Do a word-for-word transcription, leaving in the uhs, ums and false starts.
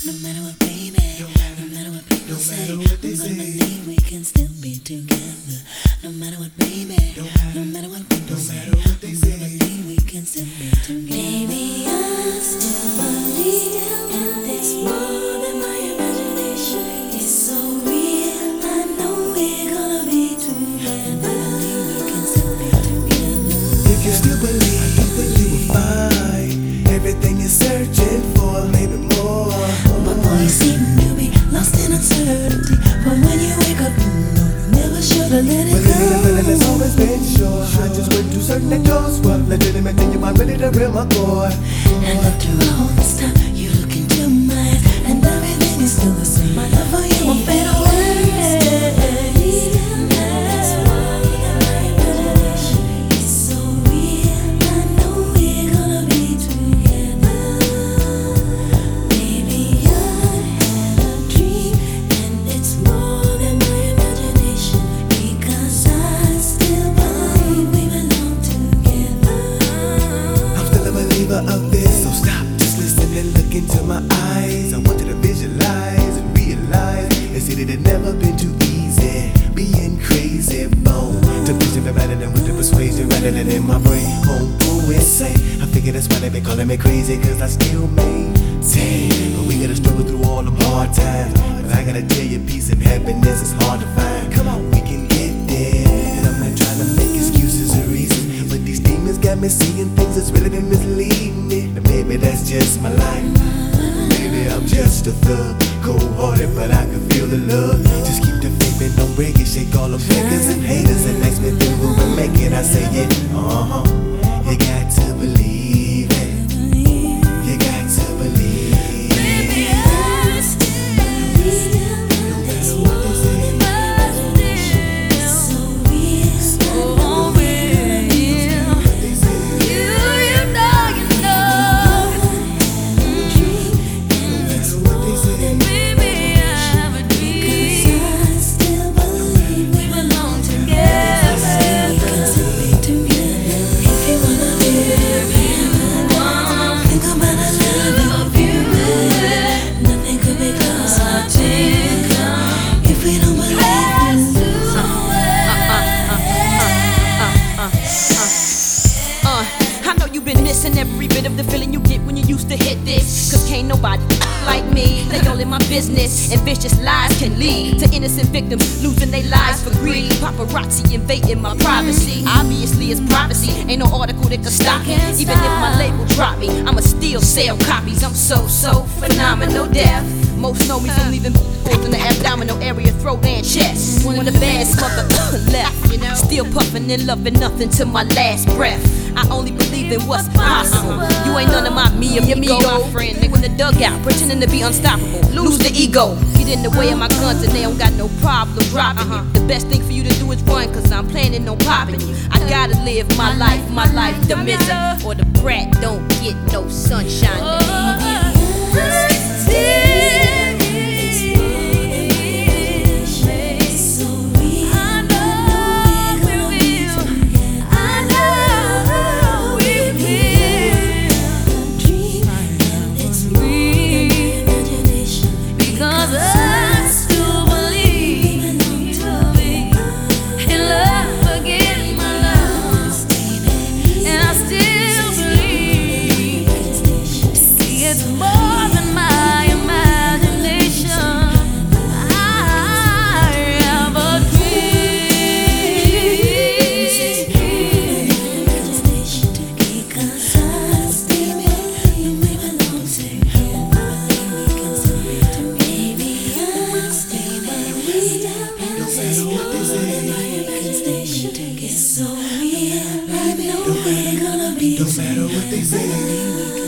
No matter what, baby. No matter what people say, I'm gonna believe we can still be together. No matter what, baby. No matter what people say, I'm gonna believe we can still be together. Baby, I still believe in this more than my imagination. It's so real. I know we're gonna be together. We can still be together. If you still believe that you will find everything you're searching for, maybe more. But boy, you seem to be lost in uncertainty. But when you wake up, you know you never should have let it Well, go. the feeling has always been sure. I just went through certain that yours were legitimate, and you might ready to real my core. And after all this time, you look into my eyes, and everything is still the same. My love for you won't fade away. It's so real. I know we're gonna be together. Baby, I had a dream, and it's more than my imagination. Because I still believe we belong together. I'm still a believer of this, so stop, just listen and look into my eyes. I want you to visualize and realize and see that it never been too easy. Being crazy, bone to vision it rather than with the persuasion, rather than in my brain. Home through insane. I figure that's why they been calling me crazy, cause I still maintain. But we gotta struggle through all them hard times. But I gotta tell you, peace and happiness is hard to find. Come on, we can get there. And I'm not trying to make excuses or reasons, but these demons got me seeing things that's really been misleading me. Now maybe that's just my life. Maybe I'm just a thug, cold-hearted, but I can feel the love. Just keep the faith and don't break it. Shake all them beggars and haters and ask me if we will make it. I say yeah, uh-huh. You got to believe it. You got to believe it. Baby, I still believe it's more than my imagination. It's so real, so real. You, you know, you know. It's more than baby, I have a dream. 'Cause I still believe we belong together. We can still be together. If you wanna be with me, think about the love of you. Nothing could be closer to you. If we don't believe you, Uh, I know you've been missing every bit of the feeling you get when you used to hit this. Cause can't nobody like me. They all in my business, and vicious lies can lead to innocent victims losing their lives for greed. Paparazzi invading my privacy. Obviously it's privacy, ain't no article that can stop me. Even if my label drop me, I'ma still sell copies. I'm so, so phenomenal deaf. Most know me from leaving holes in the abdominal area, throat and chest. When the band's mother left, you know, still puffing and loving nothing to my last breath. I only believe in what's possible. You ain't none of my me amigo, my friend. Nigga in the dugout, pretending to be unstoppable. Lose the ego, get in the way of my guns and they don't got no problem dropping you. The best thing for you to do is run, cause I'm planning on popping you. I gotta live my life, my life the misery, or the brat don't get no sunshine. it's more than my imagination. I have a dream. Because I still believe we belong together. We can still be together. Baby, I still believe it's more than my imagination. It's so real. I know we're gonna be No matter what they say.